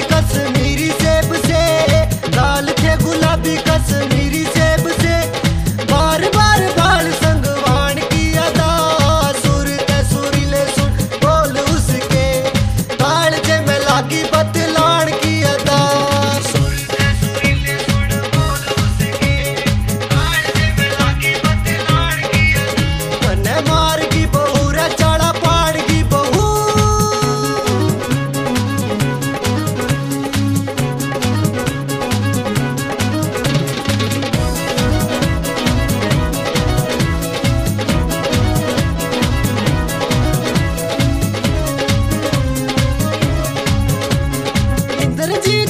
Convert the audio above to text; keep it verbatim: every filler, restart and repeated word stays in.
कश्मीरी सेब से, लाल थे गुलाबी कश्मीरी सेब से, बार बार बाल संगवान की अदा, सुर ते सुरीले सुर बोल उसके, बाल जे में लागी बतलान की अदा, सुर ते सुरीले सुर बोल उसके, बाल जे में लागी बतलान की अदा, मने मार की बहू रे चाड़ा पाड़ की बहू। इंद्रजीत